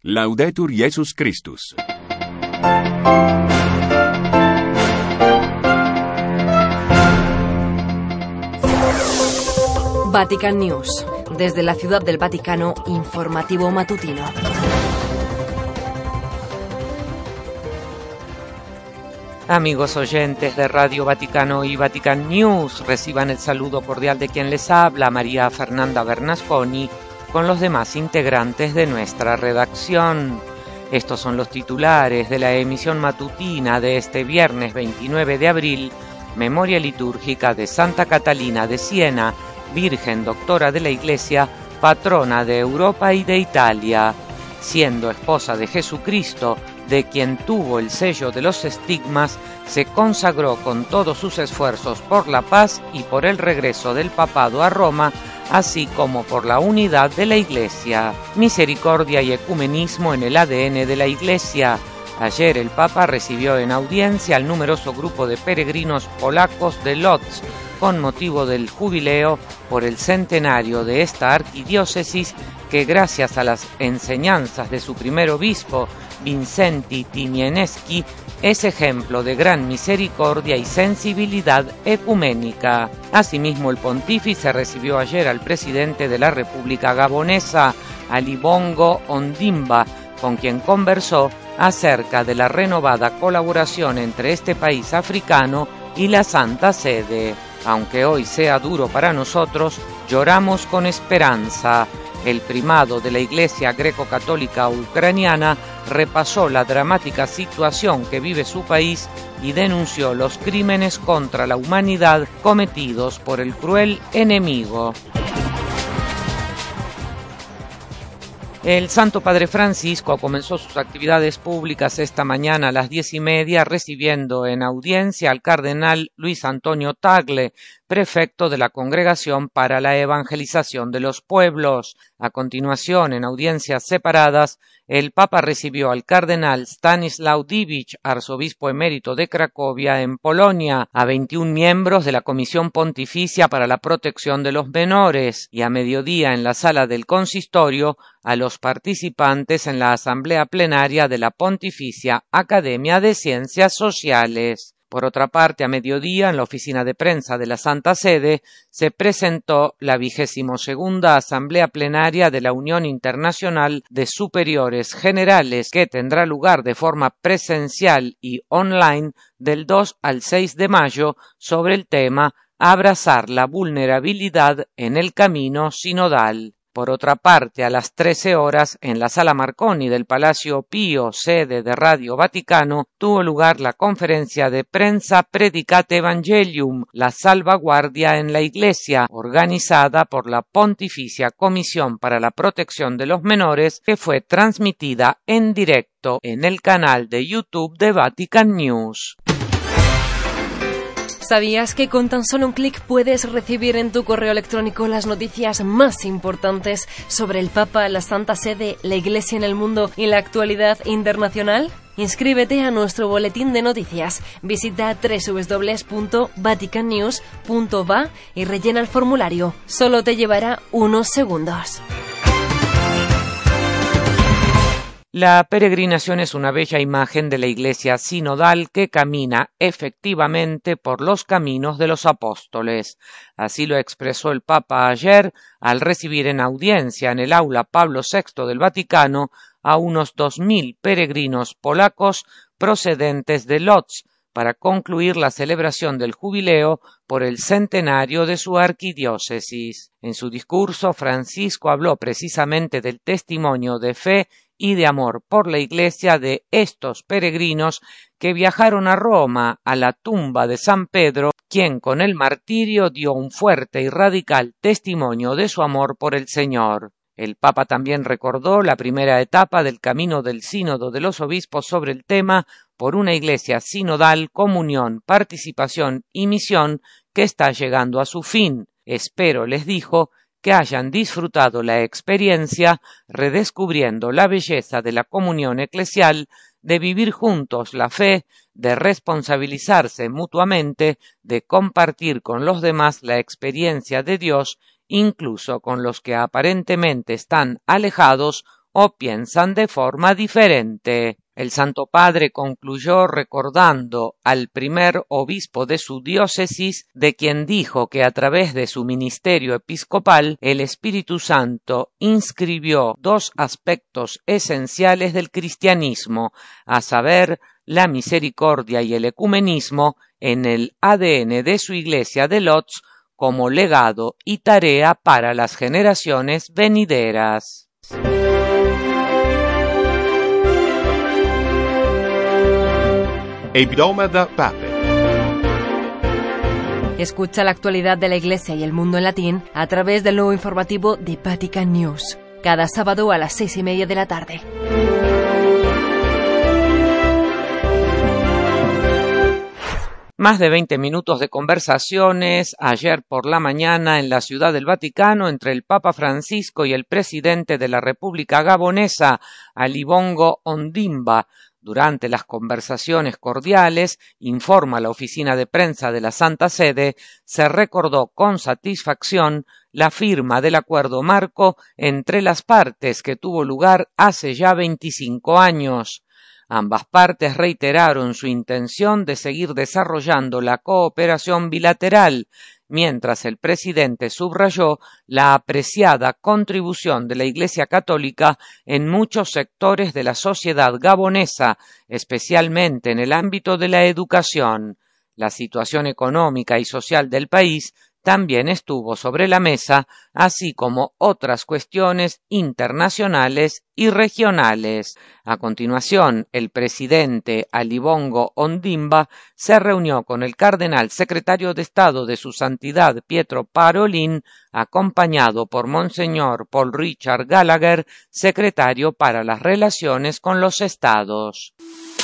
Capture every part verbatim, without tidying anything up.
Laudetur Jesus Christus. Vatican News. Desde la Ciudad del Vaticano, informativo matutino. Amigos oyentes de Radio Vaticano y Vatican News, reciban el saludo cordial de quien les habla, María Fernanda Bernasconi, con los demás integrantes de nuestra redacción. Estos son los titulares de la emisión matutina de este viernes veintinueve de abril, memoria litúrgica de Santa Catalina de Siena, Virgen Doctora de la Iglesia, patrona de Europa y de Italia. Siendo esposa de Jesucristo, de quien tuvo el sello de los estigmas, se consagró con todos sus esfuerzos por la paz y por el regreso del papado a Roma, así como por la unidad de la Iglesia. Misericordia y ecumenismo en el A D N de la Iglesia. Ayer el Papa recibió en audiencia al numeroso grupo de peregrinos polacos de Lodz, con motivo del jubileo por el centenario de esta arquidiócesis que, gracias a las enseñanzas de su primer obispo, Vincenti Tymieniecki, es ejemplo de gran misericordia y sensibilidad ecuménica. Asimismo, el pontífice recibió ayer al presidente de la República Gabonesa, Ali Bongo Ondimba, con quien conversó acerca de la renovada colaboración entre este país africano y la Santa Sede. Aunque hoy sea duro para nosotros, lloramos con esperanza. El primado de la Iglesia greco-católica ucraniana repasó la dramática situación que vive su país y denunció los crímenes contra la humanidad cometidos por el cruel enemigo. El Santo Padre Francisco comenzó sus actividades públicas esta mañana a las diez y media, recibiendo en audiencia al cardenal Luis Antonio Tagle, prefecto de la Congregación para la Evangelización de los Pueblos. A continuación, en audiencias separadas, el Papa recibió al cardenal Stanislaw Divić, arzobispo emérito de Cracovia, en Polonia, a veintiún miembros de la Comisión Pontificia para la Protección de los Menores, y a mediodía en la sala del consistorio a los participantes en la Asamblea Plenaria de la Pontificia Academia de Ciencias Sociales. Por otra parte, a mediodía, en la oficina de prensa de la Santa Sede, se presentó la vigésimo segunda Asamblea Plenaria de la Unión Internacional de Superiores Generales, que tendrá lugar de forma presencial y online del dos al seis de mayo, sobre el tema Abrazar la vulnerabilidad en el camino sinodal. Por otra parte, a las trece horas, en la Sala Marconi del Palacio Pío, sede de Radio Vaticano, tuvo lugar la conferencia de prensa Predicate Evangelium, la salvaguardia en la Iglesia, organizada por la Pontificia Comisión para la Protección de los Menores, que fue transmitida en directo en el canal de YouTube de Vatican News. ¿Sabías que con tan solo un clic puedes recibir en tu correo electrónico las noticias más importantes sobre el Papa, la Santa Sede, la Iglesia en el mundo y la actualidad internacional? Inscríbete a nuestro boletín de noticias. Visita doble u doble u doble u punto vatican news punto va y rellena el formulario. Solo te llevará unos segundos. La peregrinación es una bella imagen de la Iglesia sinodal que camina efectivamente por los caminos de los apóstoles. Así lo expresó el Papa ayer al recibir en audiencia en el aula Pablo sexto del Vaticano a unos dos mil peregrinos polacos procedentes de Lodz para concluir la celebración del jubileo por el centenario de su arquidiócesis. En su discurso, Francisco habló precisamente del testimonio de fe y de amor por la Iglesia de estos peregrinos que viajaron a Roma, a la tumba de San Pedro, quien con el martirio dio un fuerte y radical testimonio de su amor por el Señor. El Papa también recordó la primera etapa del camino del Sínodo de los Obispos sobre el tema por una Iglesia sinodal, comunión, participación y misión que está llegando a su fin. Espero, les dijo, que hayan disfrutado la experiencia, redescubriendo la belleza de la comunión eclesial, de vivir juntos la fe, de responsabilizarse mutuamente, de compartir con los demás la experiencia de Dios, incluso con los que aparentemente están alejados o piensan de forma diferente. El Santo Padre concluyó recordando al primer obispo de su diócesis, de quien dijo que a través de su ministerio episcopal el Espíritu Santo inscribió dos aspectos esenciales del cristianismo, a saber, la misericordia y el ecumenismo, en el A D N de su iglesia de Lodz como legado y tarea para las generaciones venideras. Hebdomada Pape. Escucha la actualidad de la Iglesia y el mundo en latín a través del nuevo informativo de Vatican News, cada sábado a las seis y media de la tarde. Más de veinte minutos de conversaciones ayer por la mañana en la Ciudad del Vaticano entre el Papa Francisco y el presidente de la República Gabonesa, Ali Bongo Ondimba. Durante las conversaciones cordiales, informa la oficina de prensa de la Santa Sede, se recordó con satisfacción la firma del acuerdo marco entre las partes que tuvo lugar hace ya veinticinco años. Ambas partes reiteraron su intención de seguir desarrollando la cooperación bilateral, mientras el presidente subrayó la apreciada contribución de la Iglesia Católica en muchos sectores de la sociedad gabonesa, especialmente en el ámbito de la educación. La situación económica y social del país también estuvo sobre la mesa, así como otras cuestiones internacionales y regionales. A continuación, el presidente Ali Bongo Ondimba se reunió con el cardenal secretario de Estado de su Santidad Pietro Parolin, acompañado por Monseñor Paul Richard Gallagher, secretario para las relaciones con los Estados.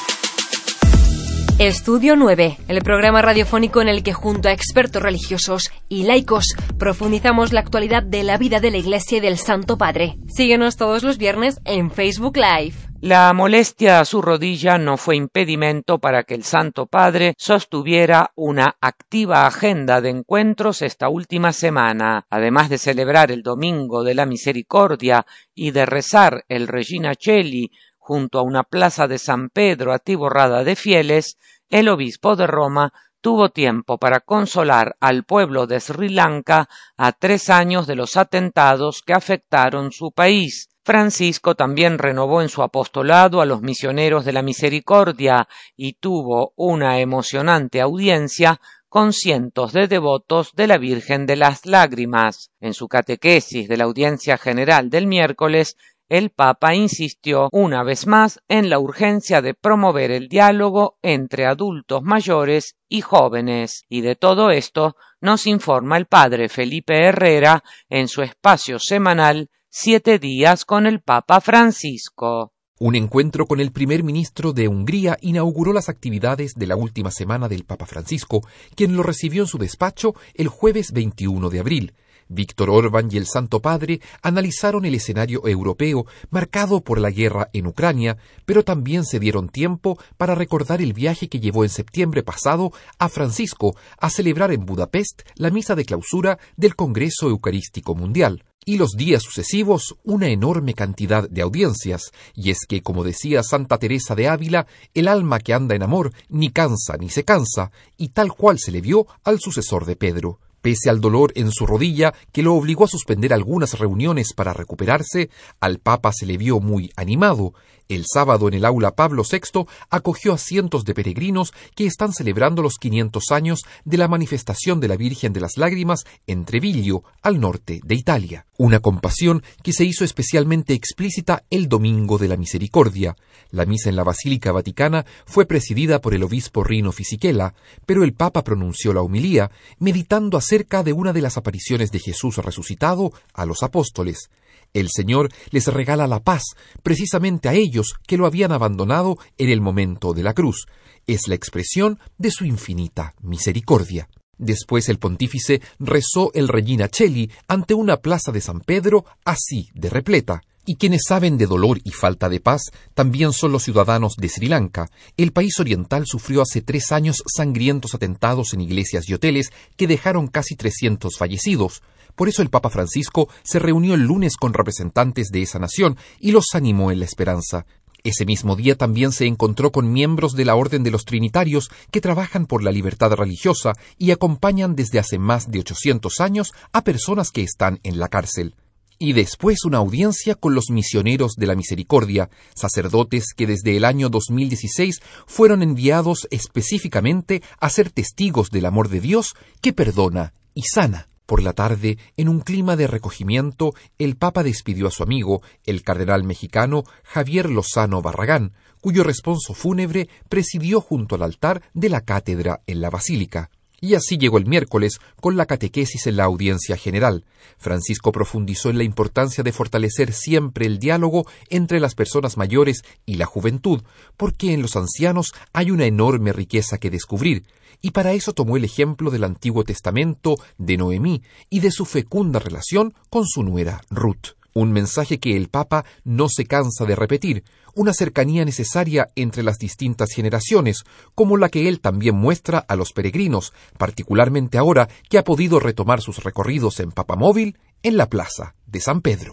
Estudio nueve, el programa radiofónico en el que junto a expertos religiosos y laicos profundizamos la actualidad de la vida de la Iglesia y del Santo Padre. Síguenos todos los viernes en Facebook Live. La molestia a su rodilla no fue impedimento para que el Santo Padre sostuviera una activa agenda de encuentros esta última semana. Además de celebrar el Domingo de la Misericordia y de rezar el Regina Coeli junto a una plaza de San Pedro atiborrada de fieles, el obispo de Roma tuvo tiempo para consolar al pueblo de Sri Lanka a tres años de los atentados que afectaron su país. Francisco también renovó en su apostolado a los misioneros de la misericordia y tuvo una emocionante audiencia con cientos de devotos de la Virgen de las Lágrimas. En su catequesis de la audiencia general del miércoles, el Papa insistió una vez más en la urgencia de promover el diálogo entre adultos mayores y jóvenes, y de todo esto nos informa el padre Felipe Herrera en su espacio semanal Siete días con el Papa Francisco. Un encuentro con el primer ministro de Hungría inauguró las actividades de la última semana del Papa Francisco, quien lo recibió en su despacho el jueves veintiuno de abril. Víctor Orbán y el Santo Padre analizaron el escenario europeo marcado por la guerra en Ucrania, pero también se dieron tiempo para recordar el viaje que llevó en septiembre pasado a Francisco a celebrar en Budapest la misa de clausura del Congreso Eucarístico Mundial. Y los días sucesivos una enorme cantidad de audiencias, y es que, como decía Santa Teresa de Ávila, el alma que anda en amor ni cansa ni se cansa, y tal cual se le vio al sucesor de Pedro. Pese al dolor en su rodilla, que lo obligó a suspender algunas reuniones para recuperarse, al Papa se le vio muy animado. El sábado en el aula Pablo sexto acogió a cientos de peregrinos que están celebrando los quinientos años de la manifestación de la Virgen de las Lágrimas en Treviglio, al norte de Italia. Una compasión que se hizo especialmente explícita el Domingo de la Misericordia. La misa en la Basílica Vaticana fue presidida por el obispo Rino Fisichella, pero el Papa pronunció la homilía meditando acerca de una de las apariciones de Jesús resucitado a los apóstoles. El Señor les regala la paz, precisamente a ellos que lo habían abandonado en el momento de la cruz. Es la expresión de su infinita misericordia. Después el pontífice rezó el Regina Coeli ante una plaza de San Pedro así de repleta. Y quienes saben de dolor y falta de paz también son los ciudadanos de Sri Lanka. El país oriental sufrió hace tres años sangrientos atentados en iglesias y hoteles que dejaron casi trescientos fallecidos. Por eso el Papa Francisco se reunió el lunes con representantes de esa nación y los animó en la esperanza. Ese mismo día también se encontró con miembros de la Orden de los Trinitarios que trabajan por la libertad religiosa y acompañan desde hace más de ochocientos años a personas que están en la cárcel. Y después una audiencia con los misioneros de la misericordia, sacerdotes que desde el año dos mil dieciséis fueron enviados específicamente a ser testigos del amor de Dios que perdona y sana. Por la tarde, en un clima de recogimiento, el Papa despidió a su amigo, el cardenal mexicano Javier Lozano Barragán, cuyo responso fúnebre presidió junto al altar de la cátedra en la basílica. Y así llegó el miércoles con la catequesis en la audiencia general. Francisco profundizó en la importancia de fortalecer siempre el diálogo entre las personas mayores y la juventud, porque en los ancianos hay una enorme riqueza que descubrir, y para eso tomó el ejemplo del Antiguo Testamento de Noemí y de su fecunda relación con su nuera Ruth. Un mensaje que el Papa no se cansa de repetir, una cercanía necesaria entre las distintas generaciones, como la que él también muestra a los peregrinos, particularmente ahora que ha podido retomar sus recorridos en Papamóvil en la plaza de San Pedro.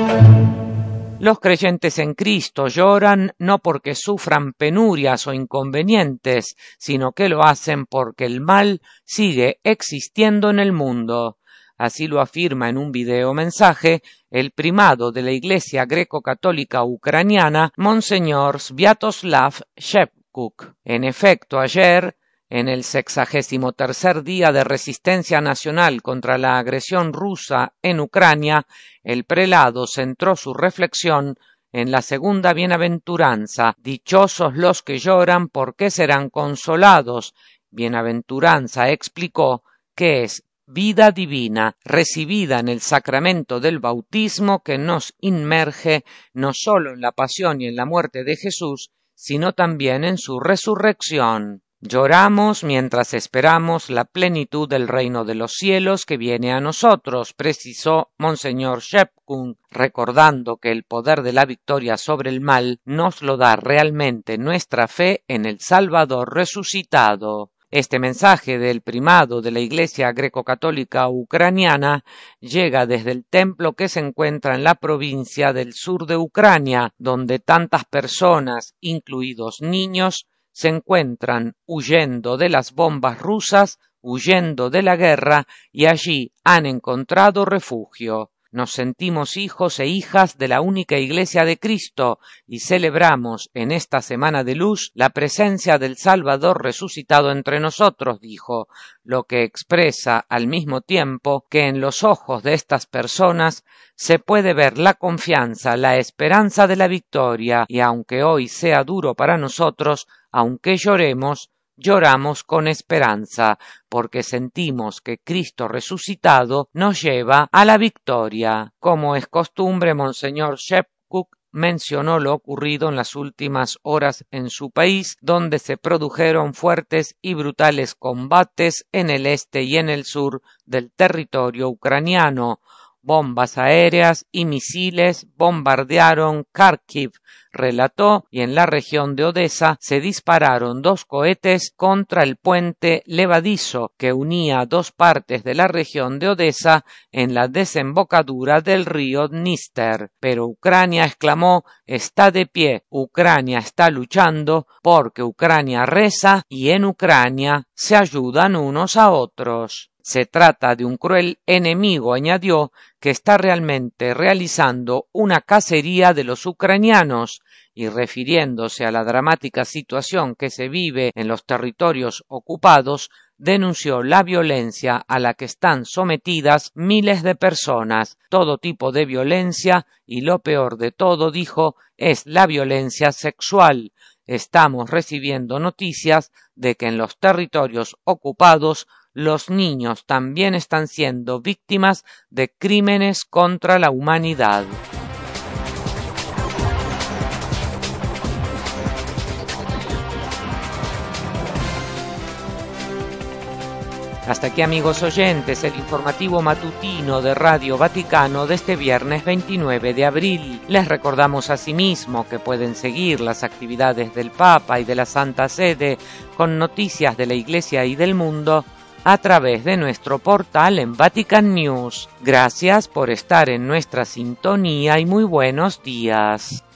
Los creyentes en Cristo lloran no porque sufran penurias o inconvenientes, sino que lo hacen porque el mal sigue existiendo en el mundo. Así lo afirma en un videomensaje el primado de la Iglesia Greco-Católica Ucraniana, Monseñor Sviatoslav Shepkuk. En efecto, ayer, en el sexagésimo tercer día de resistencia nacional contra la agresión rusa en Ucrania, el prelado centró su reflexión en la segunda bienaventuranza: dichosos los que lloran, porque serán consolados. Bienaventuranza, explicó, que es vida divina, recibida en el sacramento del bautismo que nos inmerge no solo en la pasión y en la muerte de Jesús, sino también en su resurrección. Lloramos mientras esperamos la plenitud del reino de los cielos que viene a nosotros, precisó Monseñor Shepkuk, recordando que el poder de la victoria sobre el mal nos lo da realmente nuestra fe en el Salvador resucitado. Este mensaje del primado de la Iglesia Greco-Católica Ucraniana llega desde el templo que se encuentra en la provincia del sur de Ucrania, donde tantas personas, incluidos niños, se encuentran huyendo de las bombas rusas, huyendo de la guerra, y allí han encontrado refugio. Nos sentimos hijos e hijas de la única Iglesia de Cristo y celebramos en esta Semana de Luz la presencia del Salvador resucitado entre nosotros, dijo, lo que expresa al mismo tiempo que en los ojos de estas personas se puede ver la confianza, la esperanza de la victoria, y aunque hoy sea duro para nosotros, aunque lloremos, lloramos con esperanza, porque sentimos que Cristo resucitado nos lleva a la victoria. Como es costumbre, Monseñor Shepkuk mencionó lo ocurrido en las últimas horas en su país, donde se produjeron fuertes y brutales combates en el este y en el sur del territorio ucraniano. Bombas aéreas y misiles bombardearon Kharkiv, relató, y en la región de Odesa se dispararon dos cohetes contra el puente levadizo que unía dos partes de la región de Odesa en la desembocadura del río Dniester. Pero Ucrania exclamó, está de pie, Ucrania está luchando, porque Ucrania reza y en Ucrania se ayudan unos a otros. Se trata de un cruel enemigo, añadió, que está realmente realizando una cacería de los ucranianos, y refiriéndose a la dramática situación que se vive en los territorios ocupados, denunció la violencia a la que están sometidas miles de personas, todo tipo de violencia, y lo peor de todo, dijo, es la violencia sexual. Estamos recibiendo noticias de que en los territorios ocupados los niños también están siendo víctimas de crímenes contra la humanidad. Hasta aquí, amigos oyentes, el informativo matutino de Radio Vaticano de este viernes veintinueve de abril. Les recordamos asimismo que pueden seguir las actividades del Papa y de la Santa Sede con noticias de la Iglesia y del mundo a través de nuestro portal en Vatican News. Gracias por estar en nuestra sintonía y muy buenos días.